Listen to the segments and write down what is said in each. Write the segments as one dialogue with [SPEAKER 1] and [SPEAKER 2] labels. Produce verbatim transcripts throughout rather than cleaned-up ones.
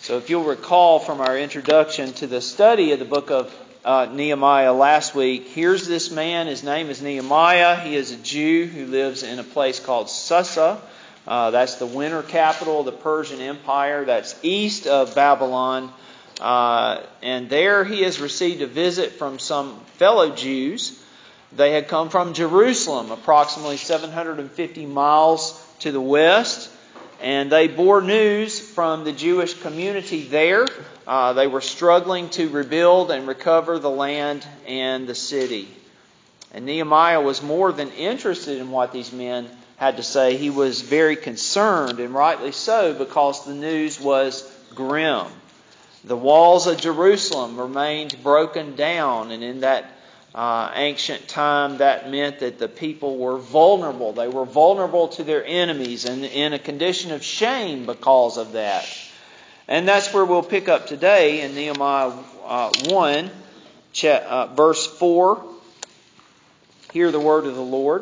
[SPEAKER 1] So if you'll recall from our introduction to the study of the book of uh, Nehemiah last week, here's this man. His name is Nehemiah. He is a Jew who lives in a place called Susa. Uh, that's the winter capital of the Persian Empire. That's east of Babylon. Uh, and there he has received a visit from some fellow Jews. They had come from Jerusalem, approximately seven hundred fifty miles to the west. And they bore news from the Jewish community there. Uh, they were struggling to rebuild and recover the land and the city. And Nehemiah was more than interested in what these men had to say. He was very concerned, and rightly so, because the news was grim. The walls of Jerusalem remained broken down, and in that Uh, ancient time, that meant that the people were vulnerable. They were vulnerable to their enemies and in a condition of shame because of that. And that's where we'll pick up today in Nehemiah uh, one, cha- uh, verse four. Hear the word of the Lord.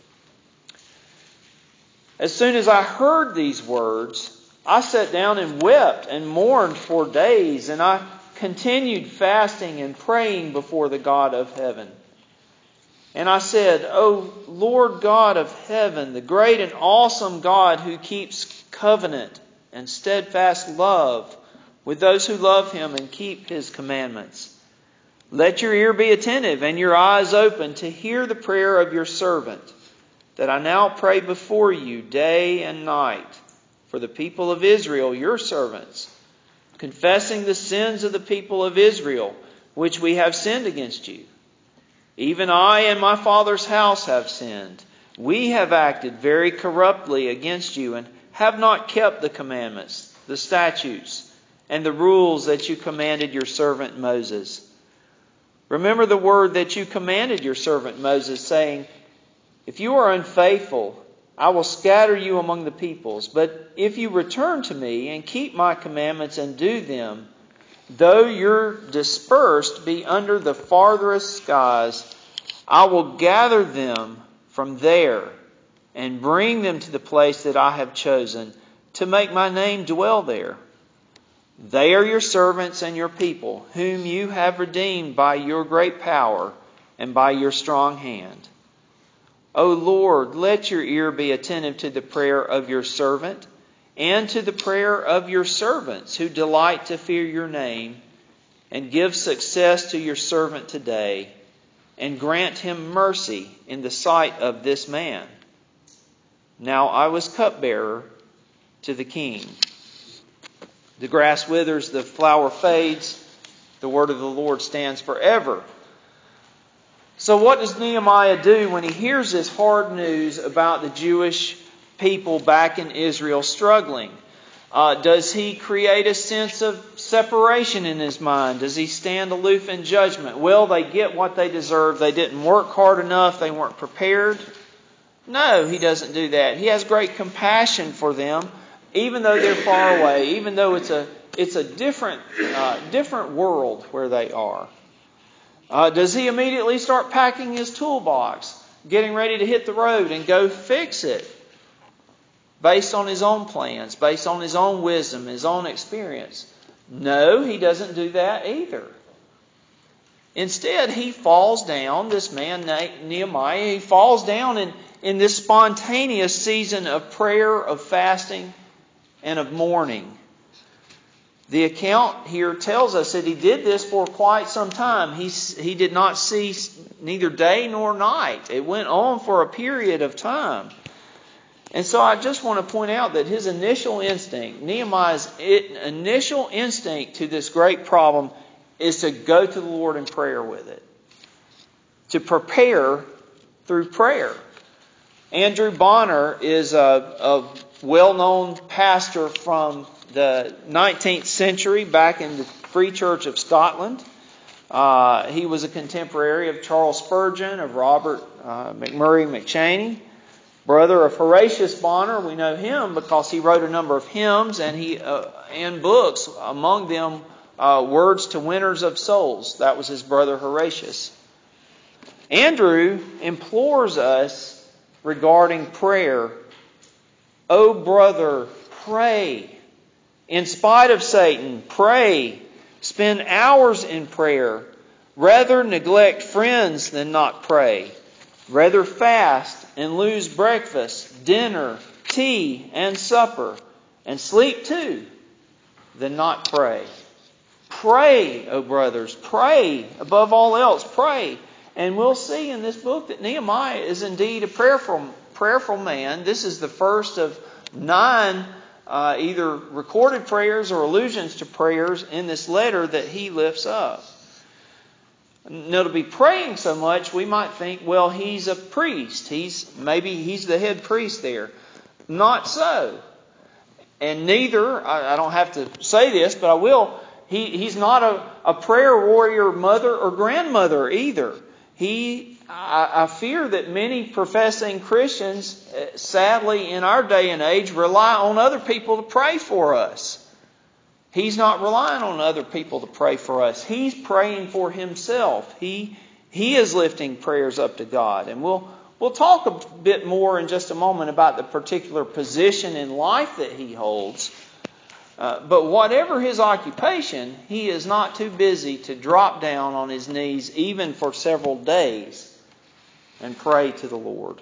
[SPEAKER 1] As soon as I heard these words, I sat down and wept and mourned for days, and I continued fasting and praying before the God of heaven. And I said, O Lord God of heaven, the great and awesome God who keeps covenant and steadfast love with those who love Him and keep His commandments, let your ear be attentive and your eyes open to hear the prayer of your servant, that I now pray before you day and night for the people of Israel, your servants, confessing the sins of the people of Israel, which we have sinned against you. Even I and my father's house have sinned. We have acted very corruptly against you and have not kept the commandments, the statutes, and the rules that you commanded your servant Moses. Remember the word that you commanded your servant Moses, saying, if you are unfaithful, I will scatter you among the peoples. But if you return to me and keep my commandments and do them, though you're dispersed be under the farthest skies, I will gather them from there and bring them to the place that I have chosen to make my name dwell there. They are your servants and your people, whom you have redeemed by your great power and by your strong hand. O Lord, let your ear be attentive to the prayer of your servant and to the prayer of your servants who delight to fear your name, and give success to your servant today, and grant him mercy in the sight of this man. Now I was cupbearer to the king. The grass withers, the flower fades, the word of the Lord stands forever. So what does Nehemiah do when he hears this hard news about the Jewish people back in Israel struggling? Uh, does he create a sense of separation in his mind? Does he stand aloof in judgment? Well, they get what they deserve. They didn't work hard enough. They weren't prepared. No, he doesn't do that. He has great compassion for them, even though they're far away, even though it's a it's a different uh, different world where they are. Uh, does he immediately start packing his toolbox, getting ready to hit the road and go fix it based on his own plans, based on his own wisdom, his own experience? No, he doesn't do that either. Instead, he falls down, this man Nehemiah, he falls down in, in this spontaneous season of prayer, of fasting, and of mourning. The account here tells us that he did this for quite some time. He, he did not cease neither day nor night. It went on for a period of time. And so I just want to point out that his initial instinct, Nehemiah's initial instinct to this great problem, is to go to the Lord in prayer with it. To prepare through prayer. Andrew Bonner is a, a well-known pastor from the nineteenth century back in the Free Church of Scotland. Uh, he was a contemporary of Charles Spurgeon, of Robert uh, McMurray McChaney, brother of Horatius Bonner. We know him because he wrote a number of hymns and he uh, and books, among them uh, Words to Winners of Souls. That was his brother Horatius. Andrew implores us regarding prayer. "O brother, pray In spite of Satan, pray. Spend hours in prayer. Rather neglect friends than not pray. Rather fast and lose breakfast, dinner, tea, and supper, and sleep too, than not pray. Pray, O brothers, pray. Above all else, pray. And we'll see in this book that Nehemiah is indeed a prayerful, prayerful man. This is the first of nine uh, either recorded prayers or allusions to prayers in this letter that he lifts up. Now, to be praying so much, we might think, well, he's a priest. He's maybe he's the head priest there. Not so. And neither, I, I don't have to say this, but I will, he, he's not a, a prayer warrior mother or grandmother either. He, I, I fear that many professing Christians, sadly in our day and age, rely on other people to pray for us. He's not relying on other people to pray for us. He's praying for himself. He he is lifting prayers up to God. And we'll we'll talk a bit more in just a moment about the particular position in life that he holds. Uh, but whatever his occupation, he is not too busy to drop down on his knees even for several days and pray to the Lord.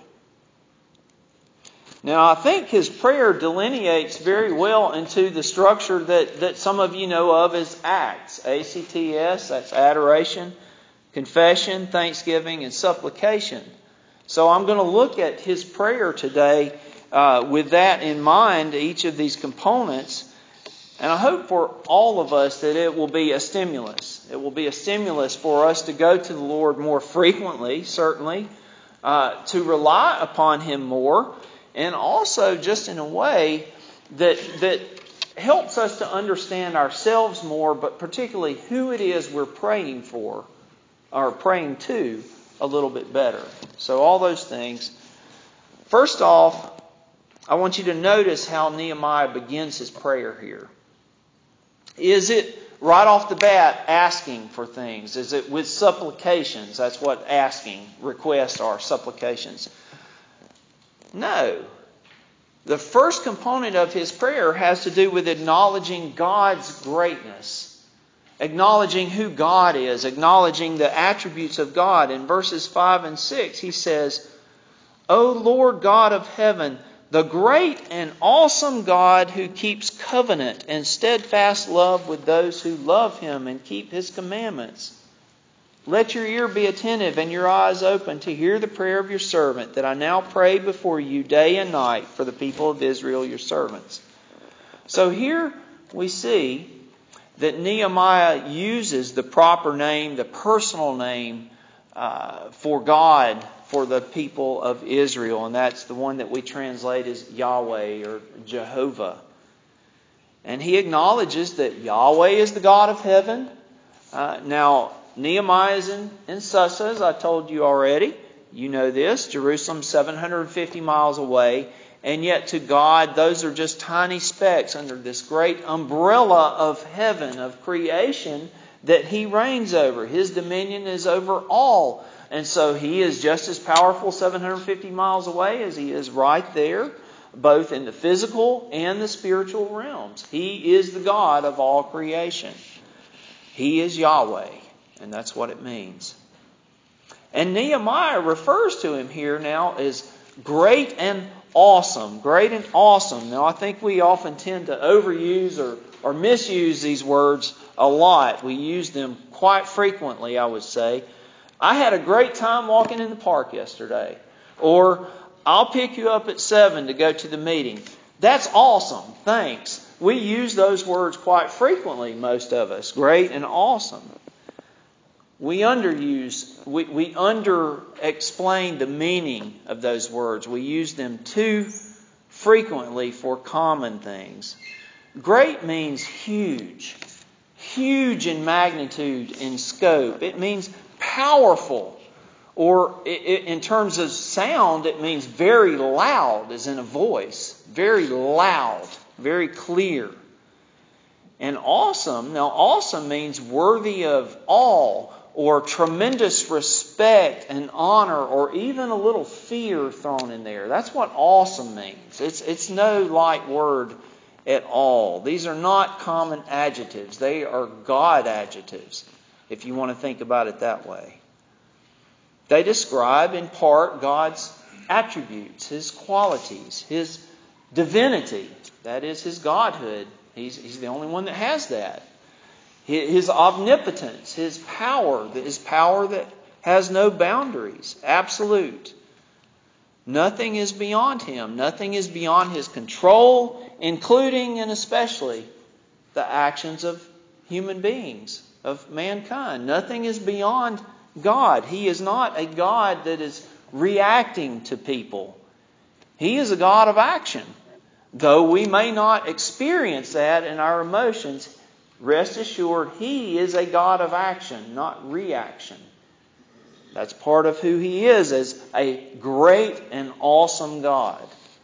[SPEAKER 1] Now, I think his prayer delineates very well into the structure that, that some of you know of as ACTS. A C T S, that's adoration, confession, thanksgiving, and supplication. So I'm going to look at his prayer today uh, with that in mind, each of these components. And I hope for all of us that it will be a stimulus. It will be a stimulus for us to go to the Lord more frequently, certainly, uh, to rely upon Him more, and also just in a way that that helps us to understand ourselves more, but particularly who it is we're praying for or praying to a little bit better. So all those things. First off, I want you to notice how Nehemiah begins his prayer here. Is it right off the bat asking for things? Is it with supplications? That's what asking, requests are, supplications. No. The first component of his prayer has to do with acknowledging God's greatness. Acknowledging who God is. Acknowledging the attributes of God. In verses five and six he says, O Lord God of heaven, the great and awesome God who keeps covenant and steadfast love with those who love Him and keep His commandments. Let your ear be attentive and your eyes open to hear the prayer of your servant, that I now pray before you day and night for the people of Israel, your servants. So here we see that Nehemiah uses the proper name, the personal name uh, for God, for the people of Israel. And that's the one that we translate as Yahweh or Jehovah. And he acknowledges that Yahweh is the God of heaven. Uh, now, Nehemiah is in, in Susa, as I told you already. You know this. Jerusalem, seven hundred fifty miles away. And yet to God, those are just tiny specks under this great umbrella of heaven, of creation that He reigns over. His dominion is over all. And so He is just as powerful seven hundred fifty miles away as He is right there, both in the physical and the spiritual realms. He is the God of all creation. He is Yahweh. And that's what it means. And Nehemiah refers to Him here now as great and awesome. Great and awesome. Now I think we often tend to overuse or, or misuse these words a lot. We use them quite frequently, I would say. I had a great time walking in the park yesterday. Or, I'll pick you up at seven to go to the meeting. That's awesome. Thanks. We use those words quite frequently, most of us. Great and awesome. We underuse, we, we under-explain the meaning of those words. We use them too frequently for common things. Great means huge. Huge in magnitude, in scope. It means powerful. Or in terms of sound, it means very loud, as in a voice. Very loud, very clear. And awesome, now awesome means worthy of awe or tremendous respect and honor or even a little fear thrown in there. That's what awesome means. It's, it's no light word at all. These are not common adjectives. They are God adjectives, if you want to think about it that way. They describe, in part, God's attributes, His qualities, His divinity. That is, His Godhood. He's, he's the only one that has that. His omnipotence, His power, His power that has no boundaries, absolute. Nothing is beyond Him. Nothing is beyond His control, including and especially the actions of human beings, of mankind. Nothing is beyond God. He is not a God that is reacting to people. He is a God of action. Though we may not experience that in our emotions, rest assured, He is a God of action, not reaction. That's part of who He is as a great and awesome God.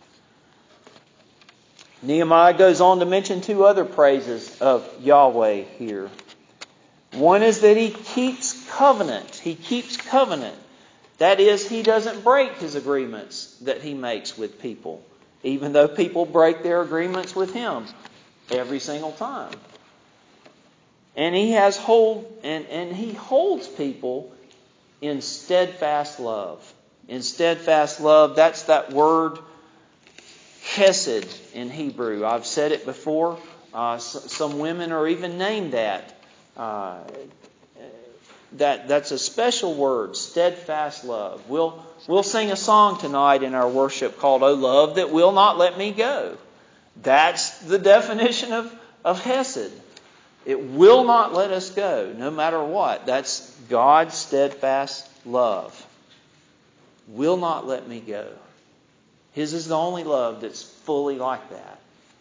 [SPEAKER 1] Nehemiah goes on to mention two other praises of Yahweh here. One is that He keeps covenant. He keeps covenant. That is, He doesn't break His agreements that He makes with people, even though people break their agreements with Him every single time. And He has hold, and, and He holds people in steadfast love. In steadfast love, that's that word chesed in Hebrew. I've said it before. Uh, some women are even named that. Uh, that that's a special word, steadfast love. We'll we'll sing a song tonight in our worship called "O Love That Will Not Let Me Go." That's the definition of of Hesed. It will not let us go, no matter what. That's God's steadfast love. Will not let me go. His is the only love that's fully like that.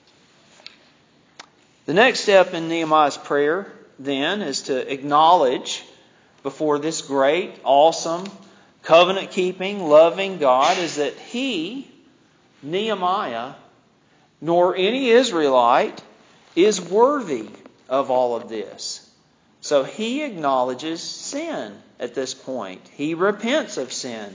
[SPEAKER 1] The next step in Nehemiah's prayer, then, is to acknowledge before this great, awesome, covenant-keeping, loving God is that he, Nehemiah, nor any Israelite is worthy of all of this. So he acknowledges sin at this point. He repents of sin.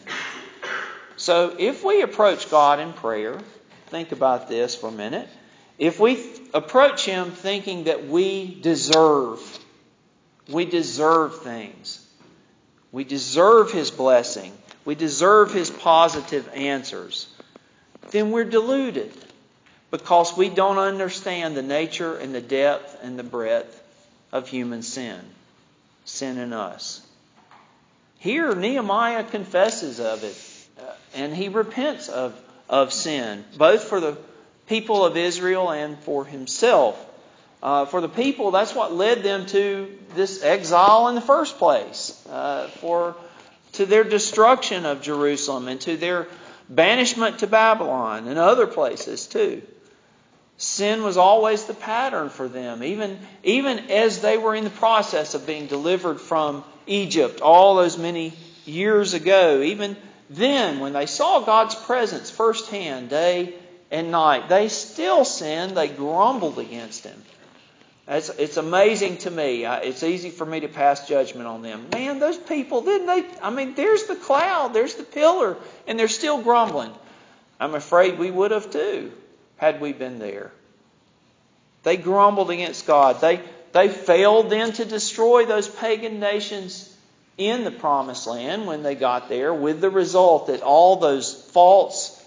[SPEAKER 1] So if we approach God in prayer, think about this for a minute. If we approach Him thinking that we deserve, we deserve things. We deserve His blessing. We deserve His positive answers. Then we're deluded because we don't understand the nature and the depth and the breadth of human sin. Sin in us. Here Nehemiah confesses of it. And he repents of, of sin, both for the people of Israel and for himself. Uh, for the people, that's what led them to this exile in the first place. Uh, for to their destruction of Jerusalem and to their banishment to Babylon and other places too. Sin was always the pattern for them, even, even as they were in the process of being delivered from Egypt all those many years ago. Even then, when they saw God's presence firsthand, day and night, they still sinned. They grumbled against Him. It's, it's amazing to me. It's easy for me to pass judgment on them. Man, those people, didn't they? I mean, there's the cloud, there's the pillar, and they're still grumbling. I'm afraid we would have too, had we been there. They grumbled against God. They, they failed then to destroy those pagan nations in the Promised Land when they got there, with the result that all those false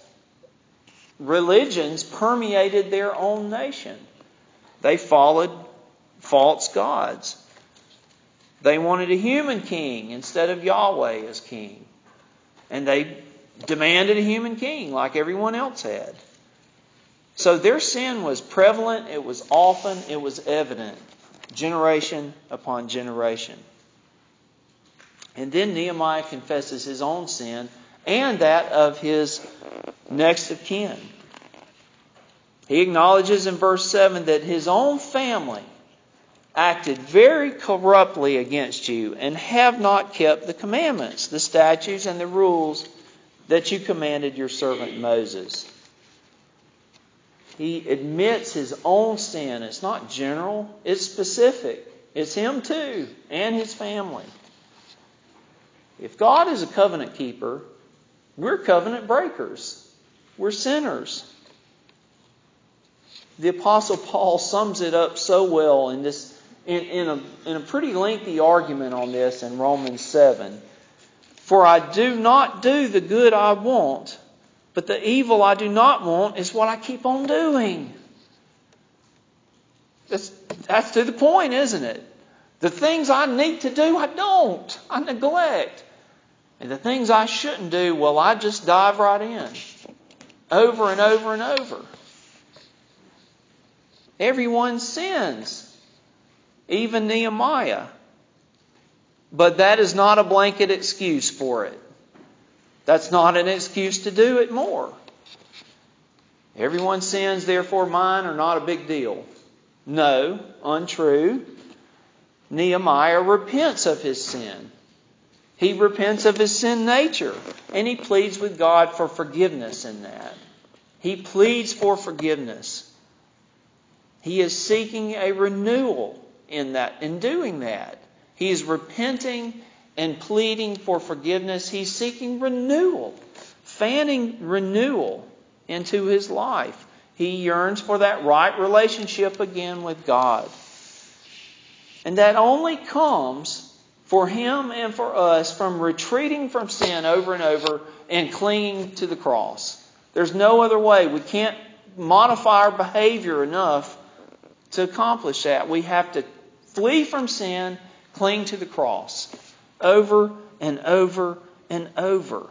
[SPEAKER 1] religions permeated their own nation. They followed false gods. They wanted a human king instead of Yahweh as king. And they demanded a human king like everyone else had. So their sin was prevalent, it was often, it was evident, generation upon generation. And then Nehemiah confesses his own sin and that of his next of kin. He acknowledges in verse seven that his own family acted very corruptly against you and have not kept the commandments, the statutes, and the rules that you commanded your servant Moses. He admits his own sin. It's not general, it's specific. It's him too, and his family. If God is a covenant keeper, we're covenant breakers. We're sinners. the Apostle Paul sums it up so well in this in, in a in a pretty lengthy argument on this in Romans seven. For I do not do the good I want, but the evil I do not want is what I keep on doing. That's, that's to the point, isn't it? The things I need to do, I don't. I neglect. And the things I shouldn't do, well, I just dive right in. Over and over and over. Everyone sins. Even Nehemiah. But that is not a blanket excuse for it. That's not an excuse to do it more. Everyone sins, therefore mine are not a big deal. No, untrue. Nehemiah repents of his sin. He repents of his sin nature. And he pleads with God for forgiveness in that. He pleads for forgiveness. He is seeking a renewal in that, in doing that. He is repenting and pleading for forgiveness. He's seeking renewal, fanning renewal into his life. He yearns for that right relationship again with God. And that only comes for him and for us from retreating from sin over and over and clinging to the cross. There's no other way. We can't modify our behavior enough to accomplish that. We have to flee from sin, cling to the cross over and over and over.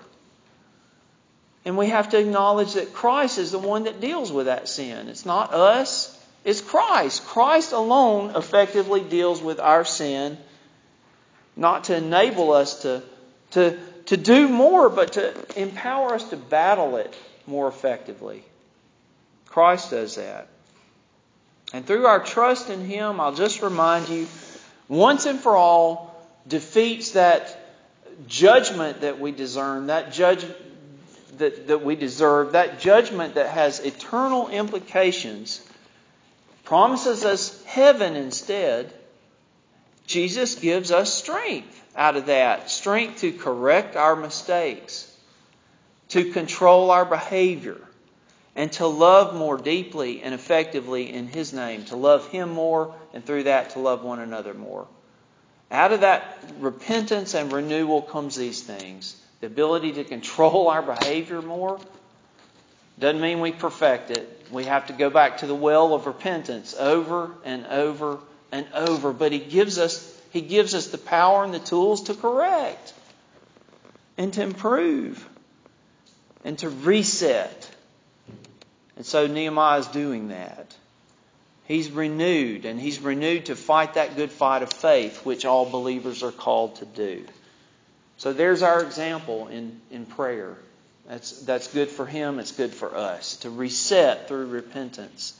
[SPEAKER 1] And we have to acknowledge that Christ is the one that deals with that sin. It's not us, it's Christ. Christ alone effectively deals with our sin, not to enable us to, to, to do more, but to empower us to battle it more effectively. Christ does that. And through our trust in Him, I'll just remind you, once and for all, defeats that judgment that we discern, that judge that, that we deserve, that judgment that has eternal implications, promises us heaven instead. Jesus gives us strength out of that. Strength to correct our mistakes, to control our behavior, and to love more deeply and effectively in His name. To love Him more, and through that to love one another more. Out of that repentance and renewal comes these things. The ability to control our behavior more. Doesn't mean we perfect it. We have to go back to the well of repentance over and over and over. But He gives us, He gives us the power and the tools to correct and to improve and to reset. And so Nehemiah is doing that. He's renewed, and he's renewed to fight that good fight of faith, which all believers are called to do. So there's our example in, in prayer. That's, that's good for him, it's good for us, to reset through repentance.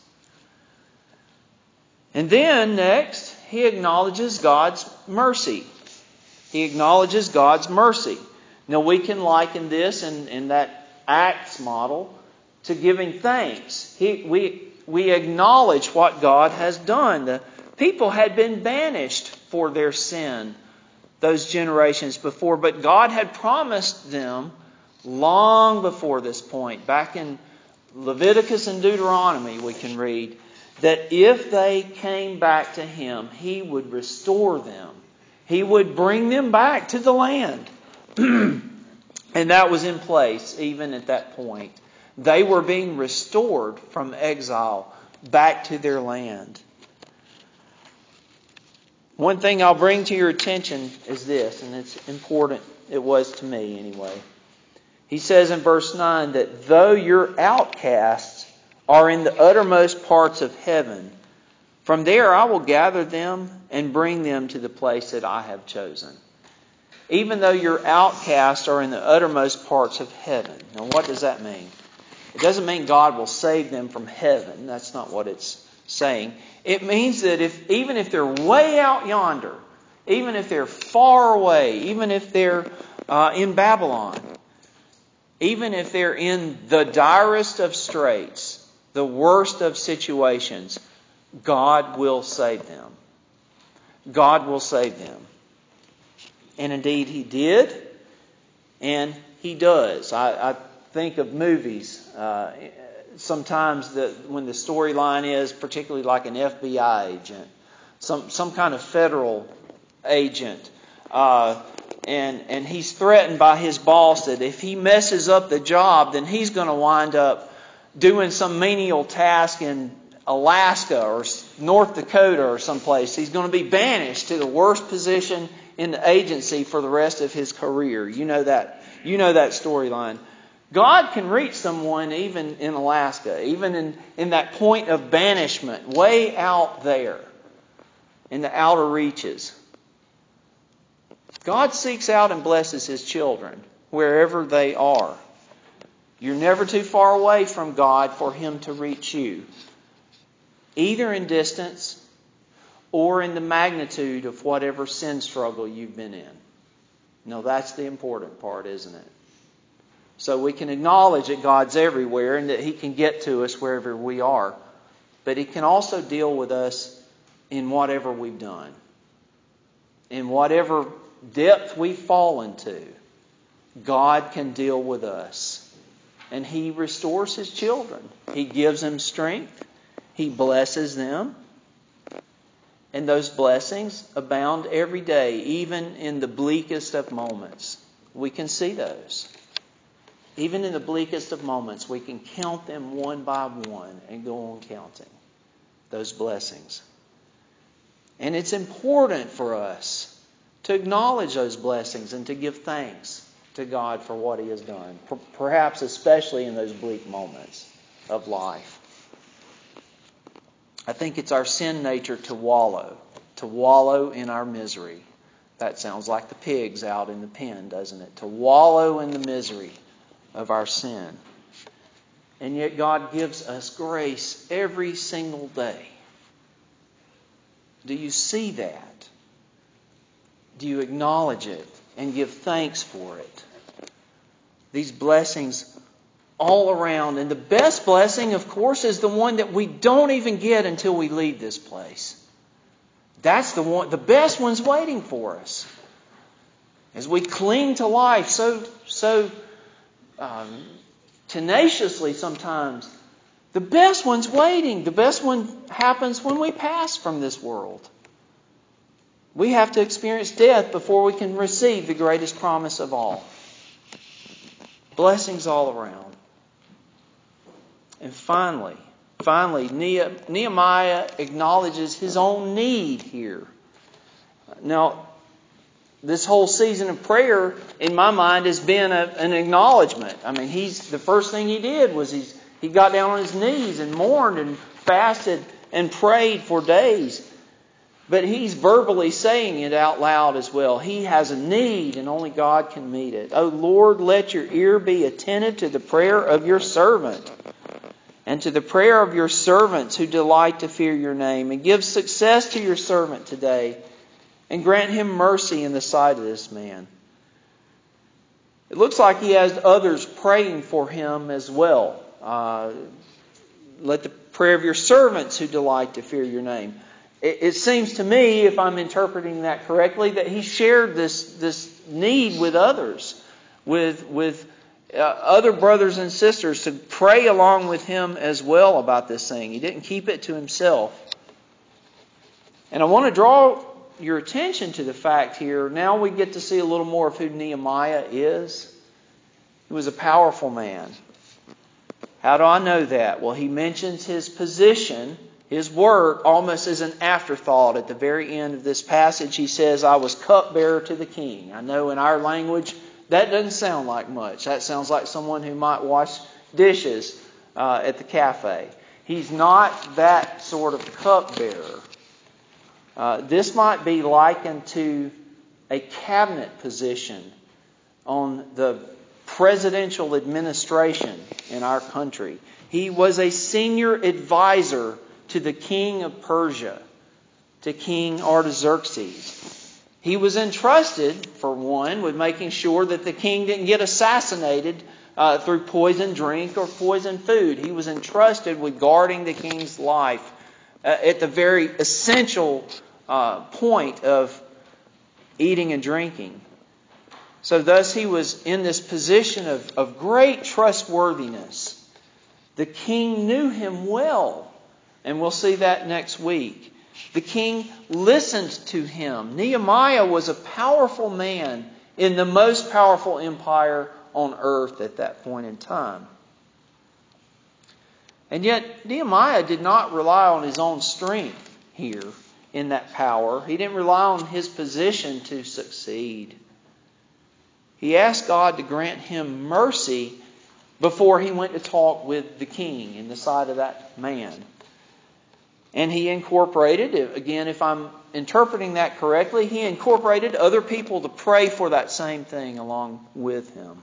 [SPEAKER 1] And then next, he acknowledges God's mercy. He acknowledges God's mercy. Now we can liken this in, in that Acts model to giving thanks. He, we, we acknowledge what God has done. The people had been banished for their sin those generations before, but God had promised them long before this point, back in Leviticus and Deuteronomy we can read, that if they came back to Him, He would restore them. He would bring them back to the land. And that was in place even at that point. They were being restored from exile back to their land. One thing I'll bring to your attention is this, and it's important. It was to me anyway. He says in verse nine that though your outcasts are in the uttermost parts of heaven, from there I will gather them and bring them to the place that I have chosen. Even though your outcasts are in the uttermost parts of heaven. Now what does that mean? It doesn't mean God will save them from heaven. That's not what it's saying. It means that if even if they're way out yonder, even if they're far away, even if they're uh, in Babylon, even if they're in the direst of straits, the worst of situations, God will save them. God will save them. And indeed He did, and He does. I, I think of movies uh, sometimes the, when the storyline is particularly like an F B I agent, some some kind of federal agent, uh, and and he's threatened by his boss that if he messes up the job, then he's going to wind up doing some menial task in Alaska or North Dakota or someplace. He's going to be banished to the worst position in the agency for the rest of his career. You know that. You know that storyline. God can reach someone even in Alaska, even in, in that point of banishment, way out there in the outer reaches. God seeks out and blesses His children wherever they are. You're never too far away from God for Him to reach you, either in distance or in the magnitude of whatever sin struggle you've been in. No, that's the important part, isn't it? So we can acknowledge that God's everywhere and that He can get to us wherever we are. But He can also deal with us in whatever we've done. In whatever depth we've fallen to, God can deal with us. And He restores His children. He gives them strength. He blesses them. And those blessings abound every day, even in the bleakest of moments. We can see those. Even in the bleakest of moments, we can count them one by one and go on counting those blessings. And it's important for us to acknowledge those blessings and to give thanks to God for what He has done, perhaps especially in those bleak moments of life. I think it's our sin nature to wallow, to wallow in our misery. That sounds like the pigs out in the pen, doesn't it? To wallow in the misery of our sin. And yet God gives us grace every single day. Do you see that? Do you acknowledge it and give thanks for it? These blessings all around. And the best blessing, of course, is the one that we don't even get until we leave this place. That's the one. The best one's waiting for us. As we cling to life so, so um, tenaciously sometimes, the best one's waiting. The best one happens when we pass from this world. We have to experience death before we can receive the greatest promise of all. Blessings all around. And finally, finally, Nehemiah acknowledges his own need here. Now, this whole season of prayer, in my mind, has been a, an acknowledgement. I mean, he's the first thing he did was he's, he got down on his knees and mourned and fasted and prayed for days. But he's verbally saying it out loud as well. He has a need and only God can meet it. Oh Lord, let your ear be attentive to the prayer of your servant and to the prayer of your servants who delight to fear your name. And give success to your servant today and grant him mercy in the sight of this man. It looks like he has others praying for him as well. Uh, let the prayer of your servants who delight to fear your name. It seems to me, if I'm interpreting that correctly, that he shared this, this need with others, with, with uh, other brothers and sisters to pray along with him as well about this thing. He didn't keep it to himself. And I want to draw your attention to the fact here. Now we get to see a little more of who Nehemiah is. He was a powerful man. How do I know that? Well, he mentions his position, his work, almost as an afterthought at the very end of this passage. He says, I was cupbearer to the king. I know in our language that doesn't sound like much. That sounds like someone who might wash dishes uh, at the cafe. He's not that sort of cupbearer. Uh, this might be likened to a cabinet position on the presidential administration in our country. He was a senior advisor to the king of Persia, to King Artaxerxes. He was entrusted, for one, with making sure that the king didn't get assassinated uh, through poisoned drink or poisoned food. He was entrusted with guarding the king's life uh, at the very essential uh, point of eating and drinking. So thus he was in this position of, of great trustworthiness. The king knew him well, and we'll see that next week. The king listened to him. Nehemiah was a powerful man in the most powerful empire on earth at that point in time. And yet, Nehemiah did not rely on his own strength here in that power. He didn't rely on his position to succeed. He asked God to grant him mercy before he went to talk with the king in the sight of that man. And he incorporated, again, if I'm interpreting that correctly, he incorporated other people to pray for that same thing along with him.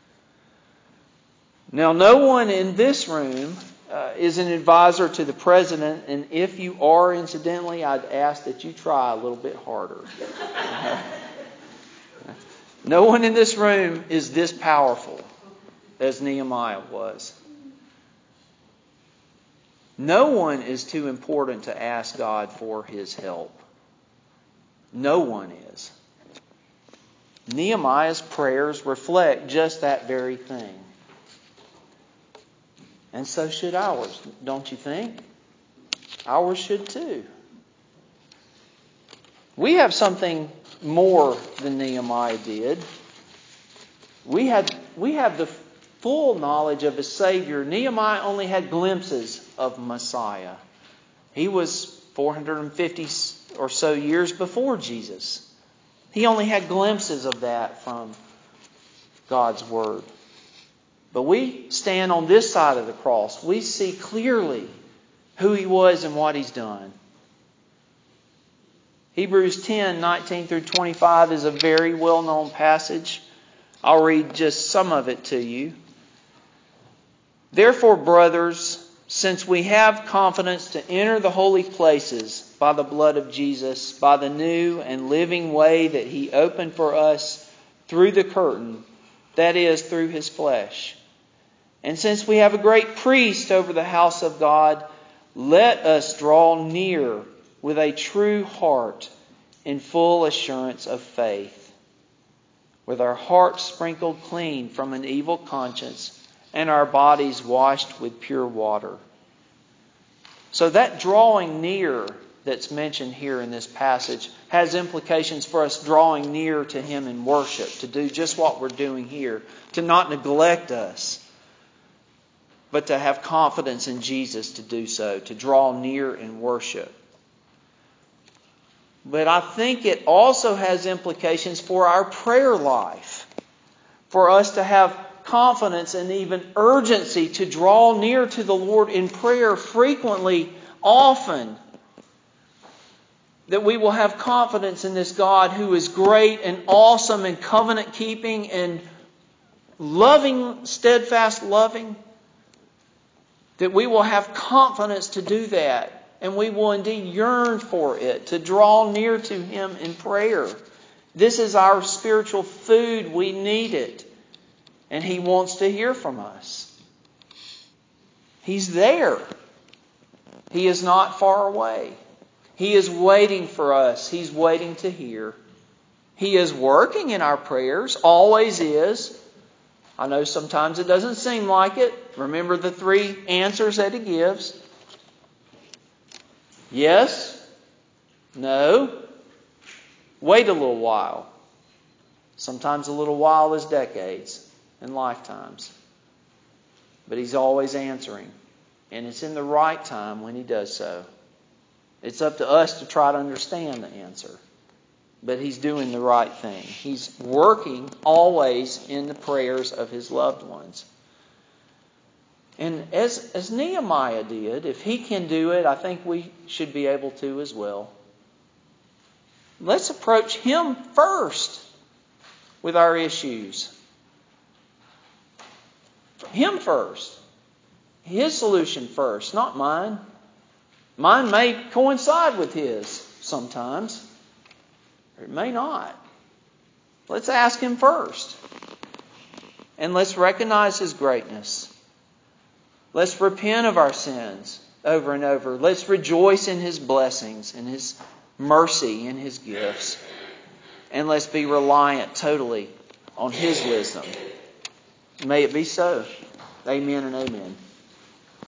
[SPEAKER 1] Now, no one in this room uh, is an advisor to the president, and if you are, incidentally, I'd ask that you try a little bit harder. No one in this room is this powerful as Nehemiah was. No one is too important to ask God for his help. No one is. Nehemiah's prayers reflect just that very thing. And so should ours, don't you think? Ours should too. We have something more than Nehemiah did. We had we have the full knowledge of a Savior. Nehemiah only had glimpses of Messiah. He was four hundred fifty or so years before Jesus. He only had glimpses of that from God's Word. But we stand on this side of the cross. We see clearly who He was and what He's done. Hebrews ten, nineteen through twenty-five is a very well-known passage. I'll read just some of it to you. Therefore, brothers, since we have confidence to enter the holy places by the blood of Jesus, by the new and living way that He opened for us through the curtain, that is, through His flesh. And since we have a great priest over the house of God, let us draw near with a true heart in full assurance of faith, with our hearts sprinkled clean from an evil conscience and our bodies washed with pure water. So that drawing near that's mentioned here in this passage has implications for us drawing near to Him in worship, to do just what we're doing here, to not neglect us, but to have confidence in Jesus to do so, to draw near in worship. But I think it also has implications for our prayer life, for us to have confidence and even urgency to draw near to the Lord in prayer frequently, often. That we will have confidence in this God who is great and awesome and covenant keeping and loving, steadfast loving. That we will have confidence to do that. And we will indeed yearn for it, to draw near to Him in prayer. This is our spiritual food. We need it. And He wants to hear from us. He's there. He is not far away. He is waiting for us. He's waiting to hear. He is working in our prayers, always is. I know sometimes it doesn't seem like it. Remember the three answers that He gives. Yes. No. Wait a little while. Sometimes a little while is decades and lifetimes. But He's always answering. And it's in the right time when He does so. It's up to us to try to understand the answer. But He's doing the right thing. He's working always in the prayers of His loved ones. And as, as Nehemiah did, if he can do it, I think we should be able to as well. Let's approach Him first with our issues. Him first. His solution first, not mine. Mine may coincide with His sometimes. Or it may not. Let's ask Him first. And let's recognize His greatness. Let's repent of our sins over and over. Let's rejoice in His blessings and His mercy and His gifts. And let's be reliant totally on His wisdom. May it be so. Amen and amen.